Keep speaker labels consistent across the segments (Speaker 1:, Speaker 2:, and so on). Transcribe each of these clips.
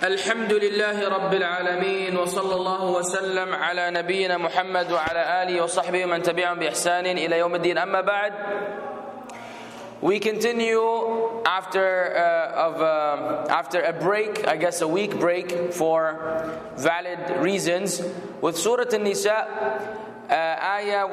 Speaker 1: الحمد لله رب العالمين وصلى الله وسلم على نبينا محمد وعلى آله وصحبه من تبعهم بإحسان إلى يوم الدين. أما بعد, we continue after a break, I guess a week break for valid reasons, with Surah An-Nisa, ayah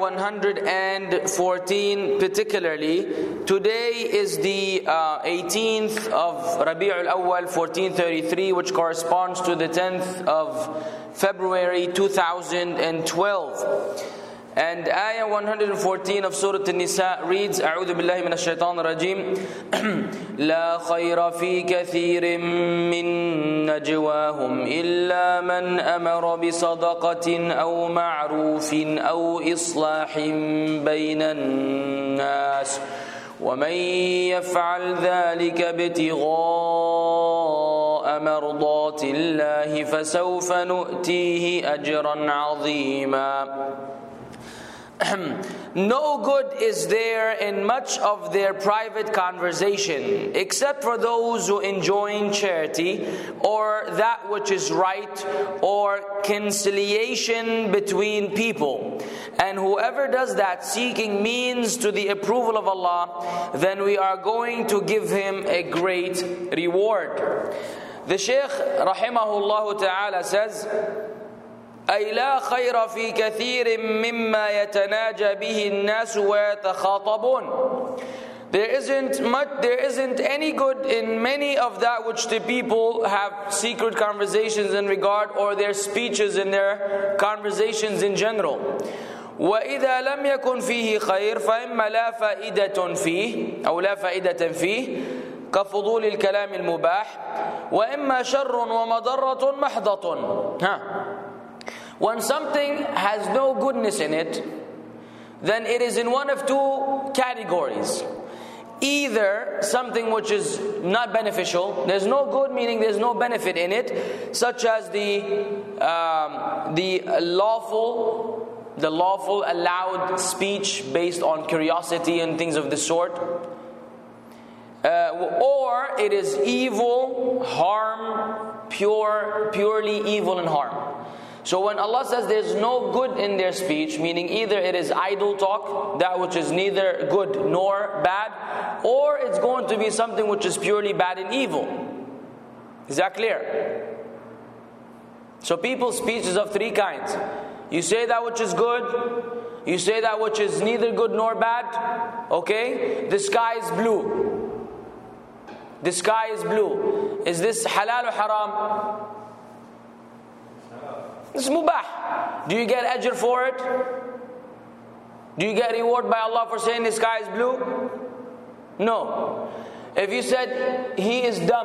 Speaker 1: 114 particularly. Today is the 18th of Rabi'ul Awwal 1433, which corresponds to the 10th of February 2012. And ayah 114 of Surah An-Nisa reads, أعوذ بالله من الشيطان الرجيم لا خير في كثير من نجواهم إلا من أمر بصدقة أو معروف أو إصلاح بين الناس ومن يفعل ذلك ابتغاء مرضات الله فسوف نؤتيه أجرا عظيما. No good is there in much of their private conversation, except for those who enjoin charity, or that which is right, or conciliation between people. And whoever does that, seeking means to the approval of Allah, then we are going to give him a great reward. The Shaykh rahimahullah ta'ala says, أي لا خير في كثير مما يتناجى به الناس ويتخاطبون. There isn't any good in many of that which the people have secret conversations in regard, or their speeches and their conversations in general. وإذا لم يكن فيه خير فإما لا فائدة فيه أو لا فائدة فيه كفضول الكلام المباح وإما شر ومضرة محضة. When something has no goodness in it, then it is in one of two categories. Either something which is not beneficial, there's no good, meaning there's no benefit in it, such as the lawful allowed speech based on curiosity and things of this sort, or it is evil, harm, purely evil and harm. So when Allah says there's no good in their speech, meaning either it is idle talk, that which is neither good nor bad, or it's going to be something which is purely bad and evil. Is that clear? So people's speech is of three kinds. You say that which is good, you say that which is neither good nor bad. Okay? The sky is blue. The sky is blue. Is this halal or haram? It's mubah. Do you get ajr for it? Do you get reward by Allah for saying the sky is blue? No. If you said he is dumb,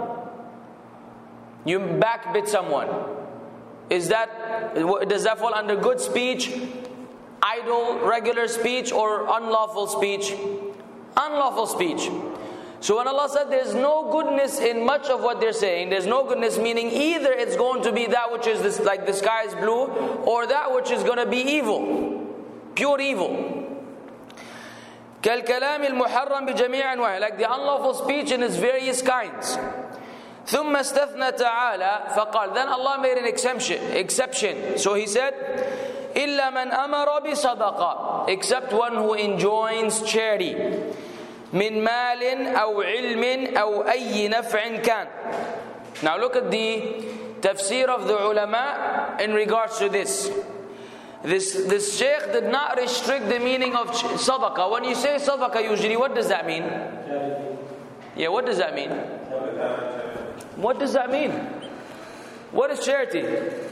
Speaker 1: you backbit someone, does that fall under good speech, idle, regular speech, or unlawful speech? Unlawful speech. So when Allah said there's no goodness in much of what they're saying, there's no goodness, meaning either it's going to be that which is this, like the sky is blue, or that which is going to be evil, pure evil. كالكلام المحرم بجميع أنواعه, like the unlawful speech in its various kinds. ثم استثنى تعالى فقال, then Allah made an exception. So He said, إلا من أمر بصدقة, except one who enjoins charity. من مال أو علم أو أي نفع كان. Now look at the tafsir of the ulama in regards to this. This shaykh did not restrict the meaning of sadaqah. When you say sadaqah usually, what does that mean? Yeah, what does that mean? What does that mean? What is charity?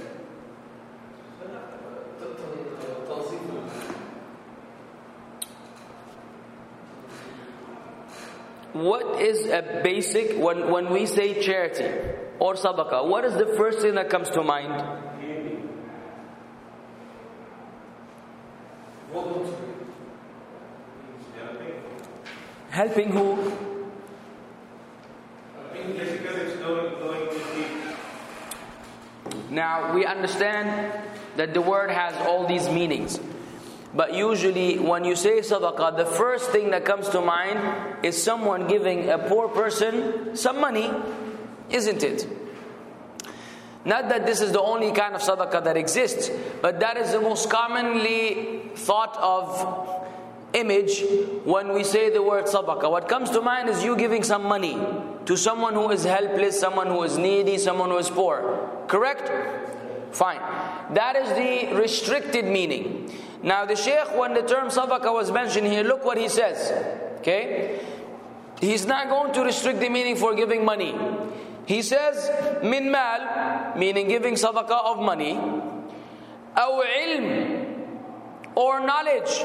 Speaker 1: What is a basic, when we say charity or sadaqah, what is the first thing that comes to mind? Helping who? Now we understand that the word has all these meanings. But usually when you say sadaqah, the first thing that comes to mind is someone giving a poor person some money, isn't it? Not that this is the only kind of sadaqah that exists, but that is the most commonly thought of image when we say the word sadaqah. What comes to mind is you giving some money to someone who is helpless, someone who is needy, someone who is poor. Correct? Fine. That is the restricted meaning. Now the Shaykh, when the term sadaqah was mentioned here, look what he says. Okay? He's not going to restrict the meaning for giving money. He says, min mal, meaning giving sadaqah of money, aw ilm, or knowledge.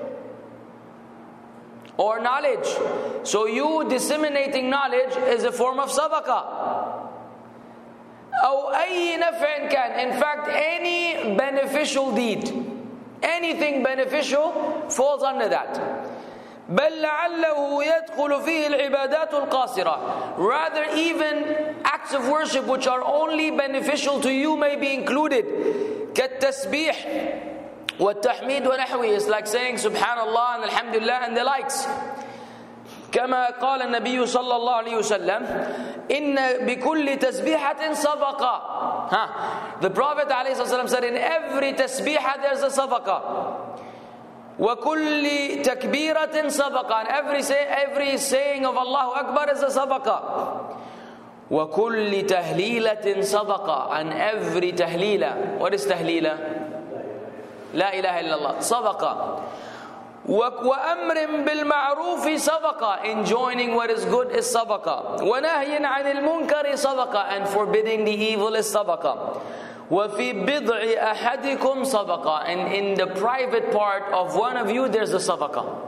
Speaker 1: Or knowledge. So you disseminating knowledge is a form of sadaqah. أو أي نفع كان. In fact, any beneficial deed, anything beneficial falls under that. بل لعله يدخل فيه العبادات القاصرة. Rather, even acts of worship which are only beneficial to you may be included. كالتسبيح والتحميد ونحوه. It's like saying Subhanallah and Alhamdulillah and the likes. كما قال النبي صلى الله عليه وسلم إن بكل تسبيحة صدقة. The Prophet عليه الصلاة والسلام said, in every tasbihah there's a sadaqah. وكل تكبيرة صدقة. And every saying of Allahu Akbar is a sadaqah. وكل تهليلة صدقة. And every tahlila. What is tahlila? لا إله إلا الله. صدقة. وأمر بالمعروف صدقة. Enjoining what is good is صدقة. ونهي عن المنكر صدقة. And forbidding the evil is صدقة. وفي بضع أحدكم صدقة. And in the private part of one of you there's a صدقة.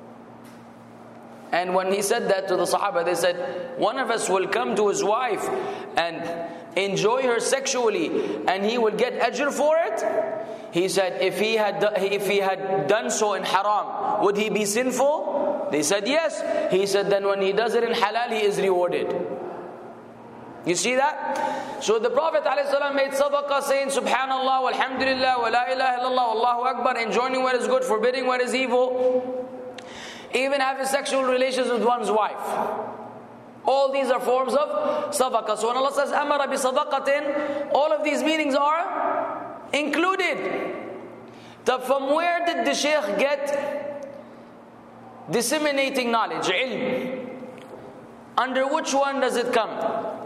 Speaker 1: And when he said that to the Sahaba, they said, one of us will come to his wife and enjoy her sexually and he will get ajr for it. He said, if he had done so in haram, would he be sinful? They said yes. He said, then when he does it in halal, he is rewarded. You see that? So the Prophet ﷺ made sadaqah saying Subhanallah, walhamdulillah, wa la ilaha illallah, wallahu akbar, enjoining what is good, forbidding what is evil. Even having sexual relations with one's wife. All these are forms of sadaqah. So when Allah says amara bi sadaqatin, all of these meanings are included. From where did the Shaykh get disseminating knowledge, ilm? Under which one does it come?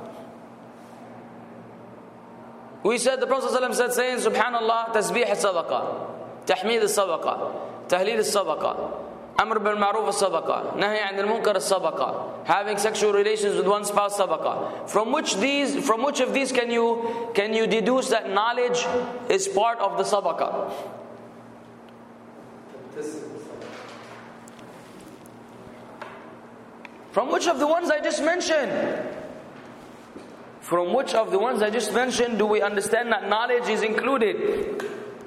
Speaker 1: We said the Prophet ﷺ said saying Subhanallah, tasbih is sadaqah, tahmeed is sadaqah, tahleel is sadaqah, amr bil ma'roof is sadaqah, nahy anil munkar is sadaqah, having sexual relations with one spouse sadaqah. From which of these can you deduce that knowledge is part of the sadaqah? From which of the ones I just mentioned? From which of the ones I just mentioned do we understand that knowledge is included?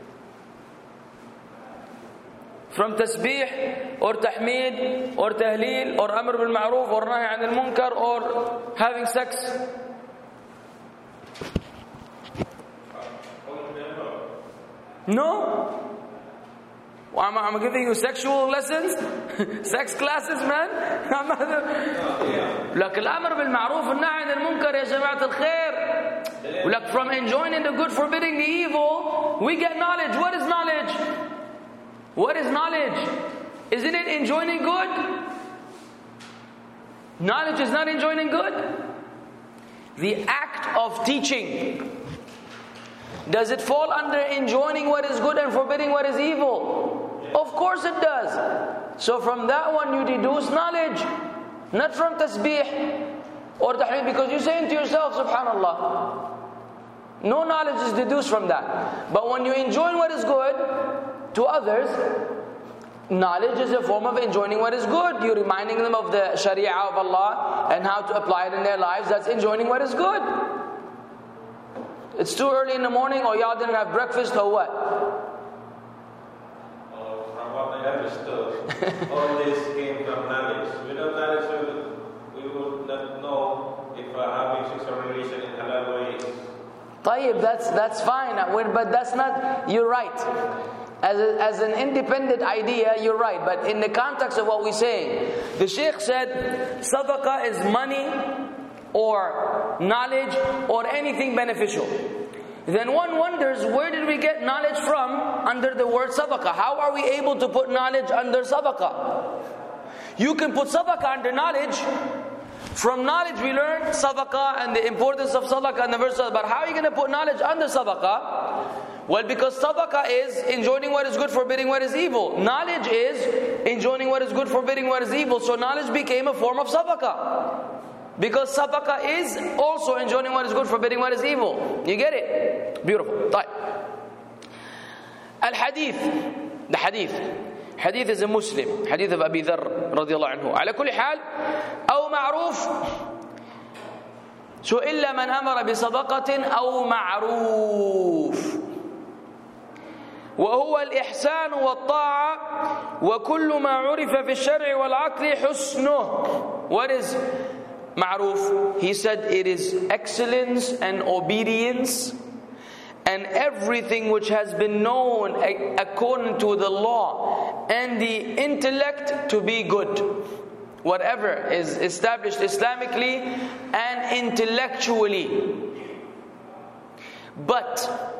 Speaker 1: From tasbih or tahmeed or tahleel or amr bil ma'roof or nahy anil munkar or having sex? No? I'm giving you sexual lessons, sex classes, man. Like al-amr bil ma'roof and nahy anil munkar, ya jama'at al-khair. Like from enjoining the good, forbidding the evil, we get knowledge. What is knowledge? What is knowledge? Isn't it enjoining good? Knowledge is not enjoining good. The act of teaching, does it fall under enjoining what is good and forbidding what is evil? Of course it does. So from that one you deduce knowledge, not from tasbih or tahmeed, because you're saying to yourself, Subhanallah. No knowledge is deduced from that. But when you enjoin what is good to others, knowledge is a form of enjoining what is good. You're reminding them of the Sharia of Allah and how to apply it in their lives. That's enjoining what is good. It's too early in the morning, or y'all didn't have breakfast, or what?
Speaker 2: From what I understood, all this came from knowledge. Without knowledge, we would not know if having sexual relation in halal way is.
Speaker 1: Tayyib, that's fine, but that's not, you're right. As an independent idea, you're right. But in the context of what we're saying, the Shaykh said, sadaqah is money or knowledge or anything beneficial. Then one wonders, where did we get knowledge from under the word sadaqah? How are we able to put knowledge under sadaqah? You can put sadaqah under knowledge. From knowledge we learn sadaqah and the importance of sadaqah and the verse. But how are you going to put knowledge under sadaqah? Well, because sadaqah is enjoining what is good, forbidding what is evil. Knowledge is enjoining what is good, forbidding what is evil. So knowledge became a form of sadaqah. Because sadaqah is also enjoining what is good, forbidding what is evil. You get it? Beautiful. طيب. Al-Hadith. The Hadith. Hadith is a Muslim. Hadith of Abi Dharr radiallahu anhu. على كل حال أو معروف. So إلا من أمر بصدقة أو معروف. وهو الإحسان والطاعة وكل ما عرف في الشرع والعقل حسنه. What is معروف? He said it is excellence and obedience and everything which has been known according to the law and the intellect to be good. Whatever is established Islamically and intellectually. But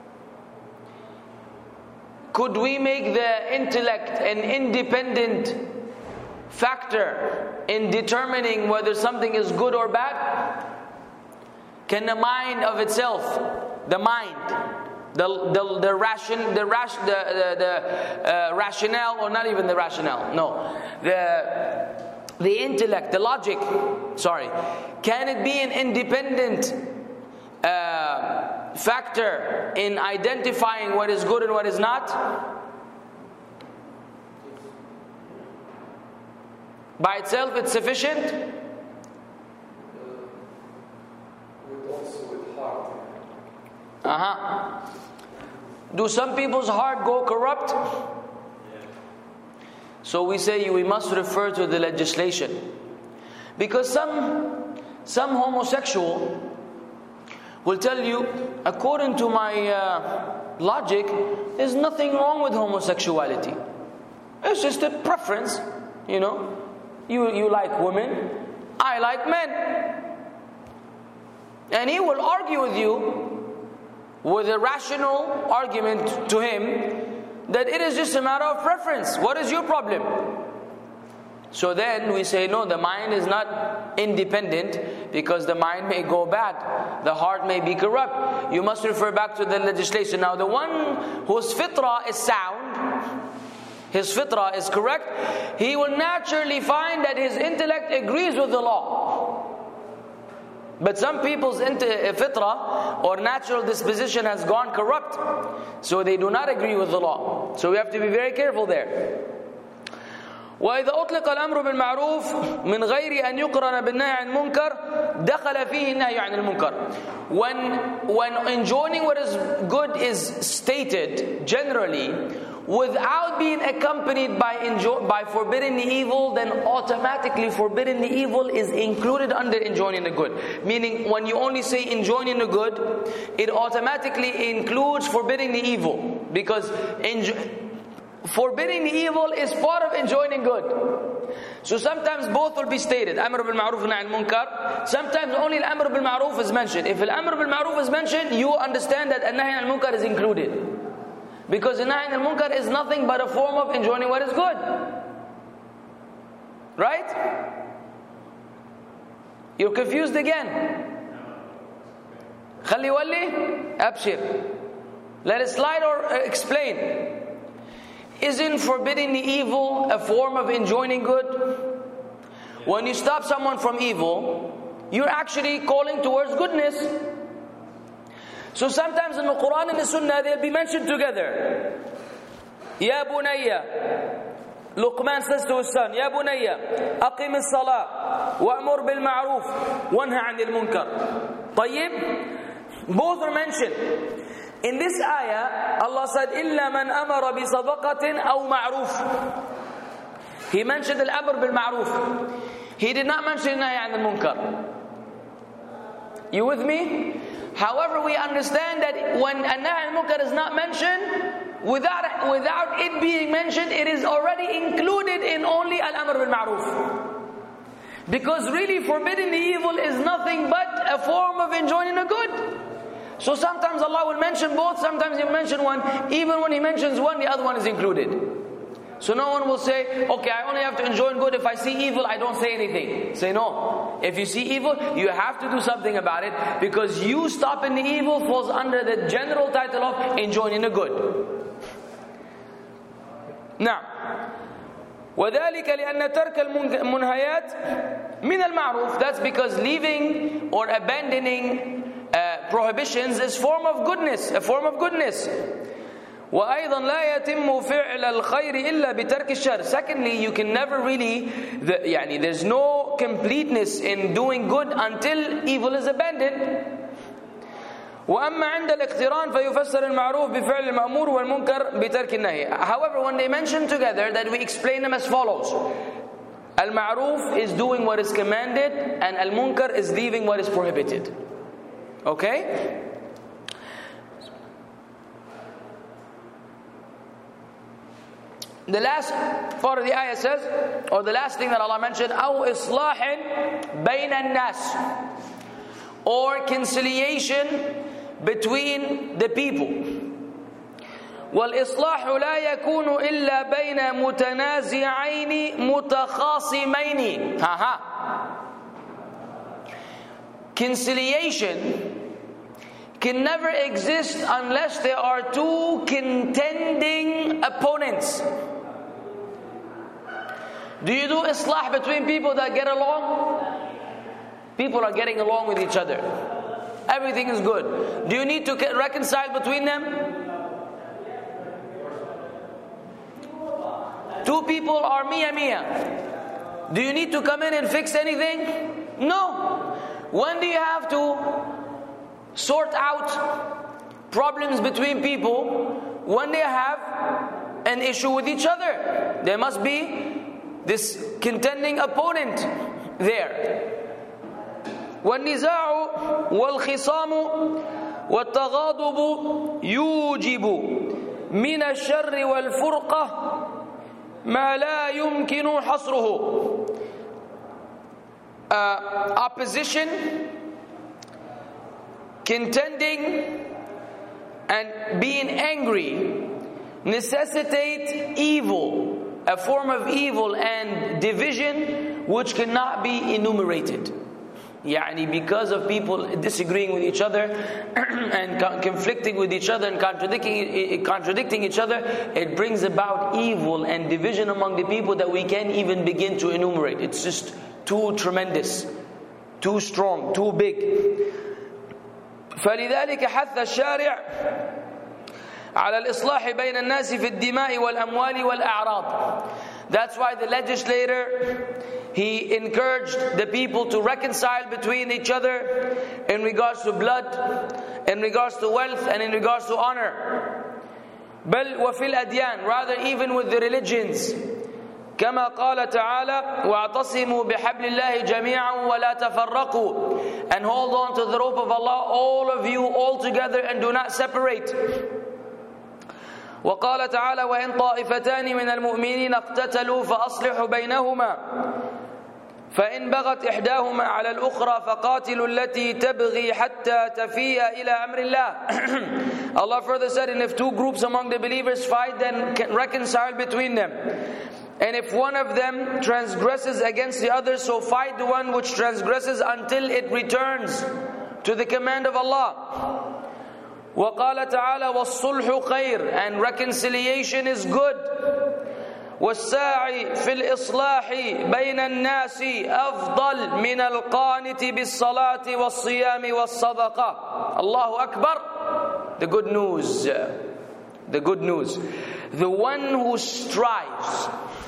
Speaker 1: could we make the intellect an independent factor in determining whether something is good or bad? Can the mind of itself, the mind, the rationale, or not even the rationale, no, the intellect, the logic, can it be an independent factor in identifying what is good and what is not? By itself it's sufficient? Do some people's heart go corrupt? So we say we must refer to the legislation. Because some homosexual will tell you, according to my logic, there's nothing wrong with homosexuality. It's just a preference, you know. You like women, I like men. And he will argue with you with a rational argument to him that it is just a matter of preference. What is your problem? So then we say, no, the mind is not independent because the mind may go bad. The heart may be corrupt. You must refer back to the legislation. Now the one whose fitrah is sound, his fitrah is correct, he will naturally find that his intellect agrees with the law. But some people's fitrah or natural disposition has gone corrupt, so they do not agree with the law. So we have to be very careful there. وإذا أطلق الأمر بالمعروف من غير أن يقرن بالنهي عن المنكر دخل فيه النهي عن المنكر. When enjoining what is good is stated generally, without being accompanied by forbidding the evil, then automatically forbidding the evil is included under enjoining the good. Meaning, when you only say enjoining the good, it automatically includes forbidding the evil. Because forbidding the evil is part of enjoining good. So sometimes both will be stated. Amr bil ma'ruf wa nahy anil munkar. Sometimes only al-amr bil ma'ruf is mentioned. If al-amr bil ma'ruf is mentioned, you understand that an-nahy anil munkar is included. Because the nahy anil munkar is nothing but a form of enjoining what is good. Right? You're confused again. Khalli walli, abshir. Let it slide or explain. Isn't forbidding the evil a form of enjoining good? When you stop someone from evil, you're actually calling towards goodness. So sometimes in the Quran and the Sunnah they'll be mentioned together. Ya bunayya, Luqman says to his son, Ya bunayya, aqim as-salah, wa'mur bil ma'ruf, wanha 'anil munkar. Tayyib? Both are mentioned. In this ayah, Allah said, إِلَّا مَنْ أَمَرَ بِصَدَقَةٍ أَوْ مَعْرُوفٍ. He mentioned al-amr bil ma'ruf. He did not mention nahy an al-munkar. You with me? However, we understand that when nahy al-munkar is not mentioned, without it being mentioned, it is already included in only al-amr bil ma'ruf. Because really forbidding the evil is nothing but a form of enjoining a good. So sometimes Allah will mention both, sometimes He will mention one. Even when He mentions one, the other one is included. So no one will say, okay, I only have to enjoin good. If I see evil, I don't say anything. Say no. If you see evil, you have to do something about it, because you stopping the evil falls under the general title of enjoining the good. Now, وَذَلِكَ لِأَنَّ تَرْكَ الْمُنْهَيَاتِ مِنَ الْمَعْرُوفِ. That's because leaving or abandoning prohibitions is form of goodness, a form of goodness. وَأَيْضًا لَا يَتِمُّ فِعْلَ الْخَيْرِ إِلَّا بِتَرْكِ الشَّرِّ. Secondly, you can never really, there's no completeness in doing good until evil is abandoned. وَأَمَّا عِنْدَ الْإِقْتِرَانِ فَيُفَسَّرُ الْمَعْرُوفِ بِفِعْلِ الْمَأْمُورِ وَالْمُنْكَرِ بِتَرْكِ النَّهِي. However, when they mention together, that we explain them as follows. Al-ma'ruf is doing what is commanded, and al-munkar is leaving what is prohibited. Okay? The last part of the ayah says, or the last thing that Allah mentioned, أَوْ إِصْلَاحٍ بَيْنَ النَّاسِ, or conciliation between the people. وَالْإِصْلَاحُ لَا يَكُونُ إِلَّا بَيْنَ مُتَنَازِعَيْنِ مُتَخَاصِمَيْنِ. Conciliation can never exist unless there are two contending opponents. Do you do islah between people that get along? People are getting along with each other. Everything is good. Do you need to reconcile between them? Two people are mia. Do you need to come in and fix anything? No. When do you have to sort out problems between people? When they have an issue with each other. There must be this contending opponent there. والنزاع والخصام والتغاضب يوجب من الشر والفرقة ما لا يمكن حصره. Opposition, contending, and being angry necessitate evil, a form of evil and division which cannot be enumerated. Because of people disagreeing with each other and conflicting with each other and contradicting each other, it brings about evil and division among the people that we can't even begin to enumerate. It's just too tremendous, too strong, too big. فلذلك حث الشارع على الإصلاح بين الناس في الدماء والأموال والأعراض. That's why the legislator, he encouraged the people to reconcile between each other in regards to blood, in regards to wealth, and in regards to honor. بل وفي الأديان, rather even with the religions. كما قال تعالى واعتصموا بحبل الله جميعا ولا تفرقوا, and hold on to the rope of Allah, all of you, all together, and do not separate. وقال تعالى وإن طائفتان من المؤمنين اقتتلوا فأصلحوا بينهما فإن بغت إحداهما على الأخرى فقاتلوا التي تبغي حتى تفيء إلى أمر الله. Allah further said, and if two groups among the believers fight, then reconcile between them. And if one of them transgresses against the other, so fight the one which transgresses until it returns to the command of Allah. وَقَالَ تَعَالَى وَالصُّلْحُ خَيْرٌ, and reconciliation is good. وَالسَّاعِ فِي الْإِصْلَاحِ بَيْنَ النَّاسِ أَفْضَلُ مِنَ الْقَانِتِ بِالصَّلَاةِ وَالصِّيَامِ وَالصَّدَقَةِ. Allahu Akbar. The good news. The good news. The one who strives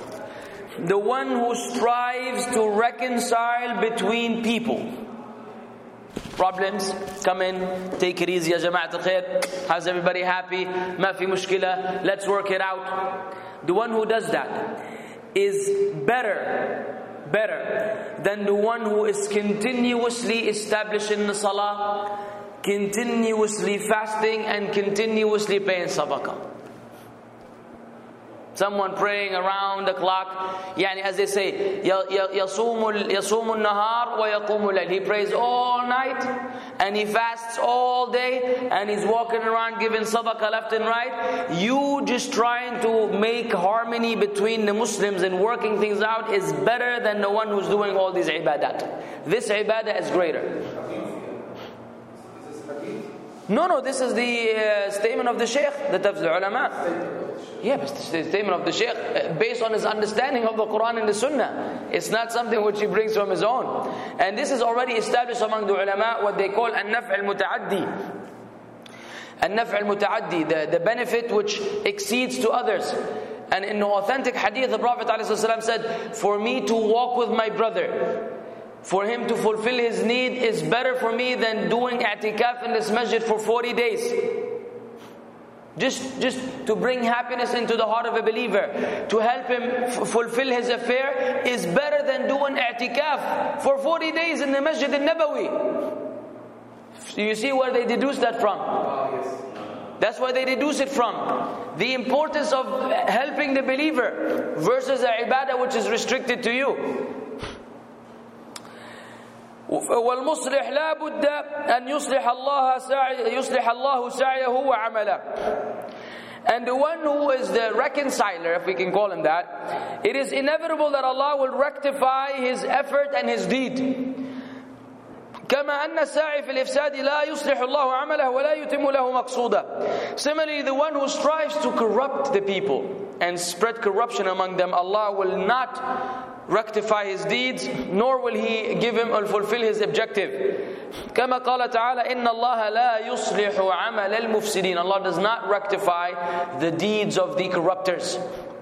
Speaker 1: to reconcile between people. Problems, come in, take it easy, ya jama'at al-khair. How's everybody happy? Ma fi mushkila, let's work it out. The one who does that is better than the one who is continuously establishing the salah, continuously fasting, and continuously paying sadaqah. Someone praying around the clock. Yani as they say, يَصُومُ النَّهَارِ وَيَقُومُ اللَّيْلِ. He prays all night and he fasts all day and he's walking around giving sadaqah left and right. You just trying to make harmony between the Muslims and working things out is better than the one who's doing all these ibadat. This ibadah is greater. No, this is the statement of the Shaykh, the Tafsir ulama. Yeah, but it's the statement of the Shaykh based on his understanding of the Quran and the Sunnah. It's not something which he brings from his own. And this is already established among the ulama, what they call an-naf' al-muta'addi. An-naf' al-muta'addi, the benefit which exceeds to others. And in the authentic hadith, the Prophet ﷺ said, for me to walk with my brother, for him to fulfill his need is better for me than doing i'tikaf in this masjid for 40 days. Just to bring happiness into the heart of a believer, to help him fulfill his affair is better than doing i'tikaf for 40 days in the Masjid al-Nabawi. You see where they deduce that from? That's why they deduce it from. The importance of helping the believer versus the ibadah which is restricted to you. والمصلح لا بد أن يصلح الله سعيه وعمله. And the one who is the reconciler, if we can call him that, it is inevitable that Allah will rectify his effort and his deed. كما أن الساعي في الإفساد لا يصلح الله عمله ولا يتم له مقصوده. Similarly, the one who strives to corrupt the people and spread corruption among them, Allah will not rectify his deeds, nor will he give him or fulfill his objective. كما قال تعالى إن الله لا يصلح عمل المفسدين. Allah does not rectify the deeds of the corruptors.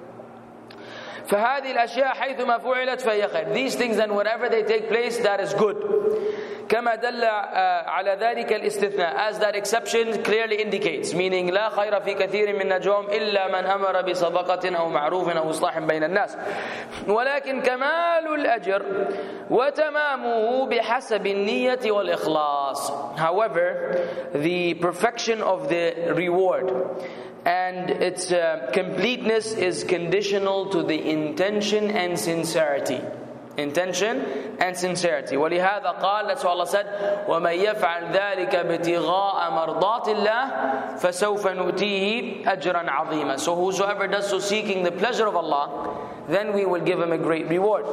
Speaker 1: فهذه الأشياء حيثما فعلت فهي خير. These things, then wherever they take place, that is good. كما دل على ذلك الاستثناء, as that exception clearly indicates, meaning لا خير في كثير من نجوم إلا من أمر بصدقة أو معروف أو إصلاح بين الناس ولكن كمال الأجر وتمامه بحسب النية والإخلاص. However, the perfection of the reward and its completeness is conditional to the intention and sincerity. Intention and sincerity. ولهذا قال, that's why Allah said, وَمَنْ يَفْعَلْ ذَلِكَ ابْتِغَاءَ مَرْضَاتِ اللَّهِ فَسَوْفَ نُؤْتِيهِ أَجْرًا عَظِيمًا. So whosoever does so seeking the pleasure of Allah, then we will give him a great reward.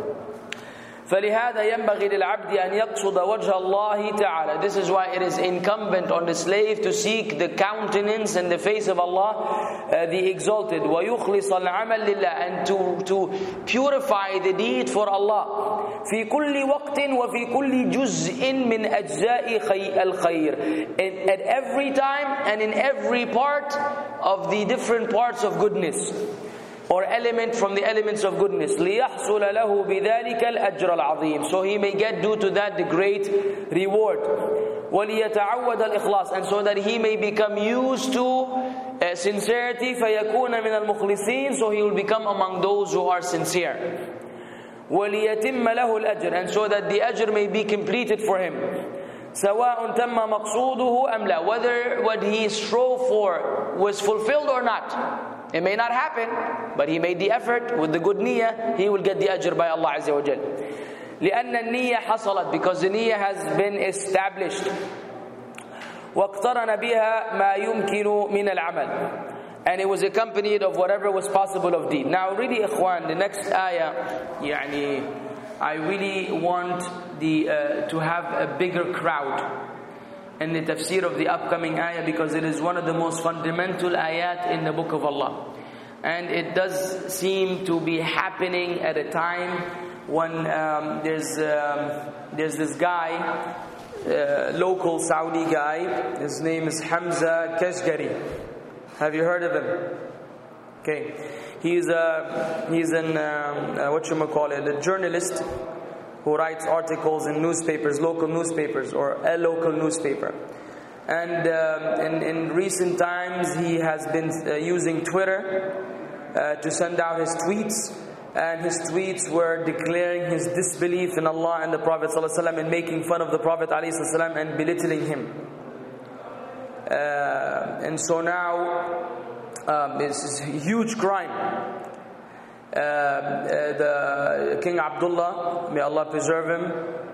Speaker 1: فلهذا ينبغي للعبد أن يقصد وجه الله تعالى. This is why it is incumbent on the slave to seek the countenance and the face of Allah, the exalted. ويخلص العمل لله, and to purify the deed for Allah. في كل وقت وفي كل جزء من أجزاء الخير. At every time and in every part of the different parts of goodness, or element from the elements of goodness. لِيَحْصُلَ لَهُ بِذَلِكَ الْأَجْرَ الْعَظِيمِ. So he may get due to that the great reward. وَلِيَتَعَوَّدَ الْإِخْلَاصِ, and so that he may become used to sincerity. فَيَكُونَ مِنَ الْمُخْلِصِينَ, so he will become among those who are sincere. وَلِيَتِمَّ لَهُ الْأَجْرِ, and so that the ajr may be completed for him. سَوَاءٌ تَمَّ مَقْصُودُهُ أَمْ لَا, whether what he strove for was fulfilled or not. It may not happen, but he made the effort with the good niyyah, he will get the ajr by Allah Azza wa Jal. لأن النية حصلت, because the niyyah has been established. واقترن بها ما يمكن من العمل, and it was accompanied of whatever was possible of deed. Now really ikhwan, the next ayah, I really want to have a bigger crowd in the tafsir of the upcoming ayah, because it is one of the most fundamental ayat in the book of Allah. And it does seem to be happening at a time when there's this guy, local Saudi guy, his name is Hamza Kashgari. Have you heard of him? Okay. He's an a journalist who writes articles in newspapers, local newspapers, or a local newspaper. And in recent times he has been using Twitter to send out his tweets, and his tweets were declaring his disbelief in Allah and the Prophet ﷺ, and making fun of the Prophet ﷺ and belittling him. And so now It's a huge crime. The King Abdullah, may Allah preserve him,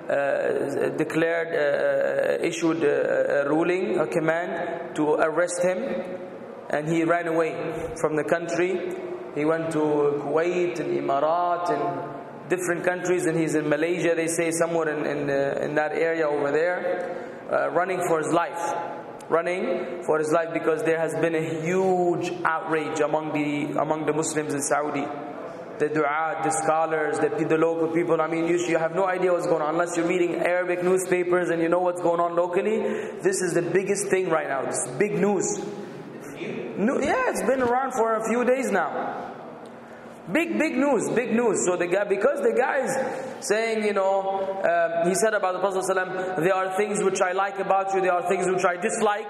Speaker 1: issued a ruling, a command to arrest him, and he ran away from the country. He went to Kuwait and Emirat and different countries, and he's in Malaysia, they say, somewhere in that area over there, running for his life. Running for his life because there has been a huge outrage among the Muslims in Saudi. The du'at, the scholars, the local people. I mean, you have no idea what's going on unless you're reading Arabic newspapers and you know what's going on locally. This is the biggest thing right now. It's big news. Yeah, it's been around for a few days now. Big news. So because the guy is saying, he said about the Prophet ﷺ, there are things which I like about you, there are things which I dislike.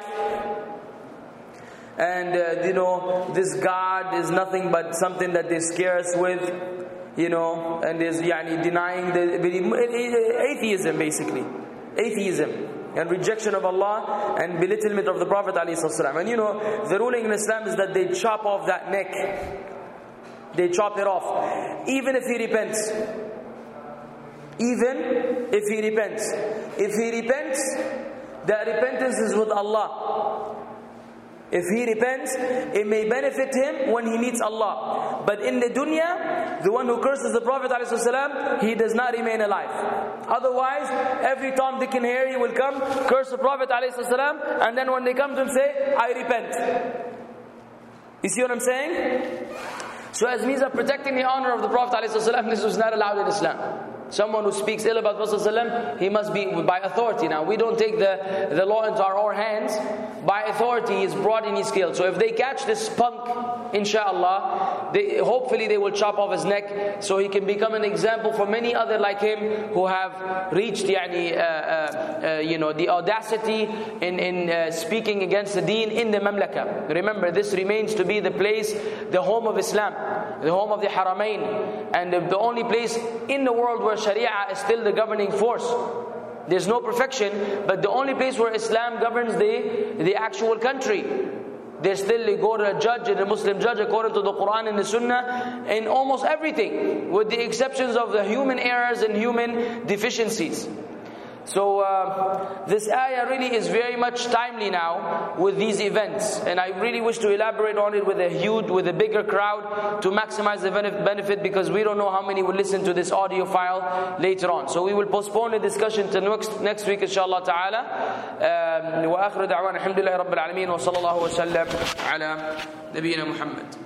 Speaker 1: And this God is nothing but something that they scare us with, and is denying the atheism, basically. Atheism and rejection of Allah and belittlement of the Prophet ﷺ. And the ruling in Islam is that they chop off that neck. They chop it off. Even if he repents. Even if he repents. If he repents, that repentance is with Allah. If he repents, it may benefit him when he meets Allah. But in the dunya, the one who curses the Prophet ﷺ, he does not remain alive. Otherwise, every Tom, Dick and Harry will come, curse the Prophet ﷺ, and then when they come to him say, I repent. You see what I'm saying? So as means of protecting the honor of the Prophet ﷺ, this was not allowed in Islam. Someone who speaks ill about the Prophet ﷺ, he must be by authority. Now we don't take the law into our own hands. By authority, he is brought in his guilt. So if they catch this punk, inshallah, hopefully they will chop off his neck, so he can become an example for many other like him who have reached the audacity in speaking against the deen in the Mamlaka. Remember, this remains to be the place, the home of Islam, the home of the Haramain, and the only place in the world where Sharia is still the governing force. There's no perfection, but the only place where Islam governs the actual country. They still go to a judge, a Muslim judge, according to the Quran and the Sunnah, in almost everything, with the exceptions of the human errors and human deficiencies. So this ayah really is very much timely now with these events, and I really wish to elaborate on it with a bigger crowd to maximize the benefit, because we don't know how many will listen to this audio file later on. So we will postpone the discussion to next week, inshallah ta'ala. Wa akhiru da'wana alhamdulillahi rabbil alameen wa sallallahu wa sallam ala nabiyyina Muhammad.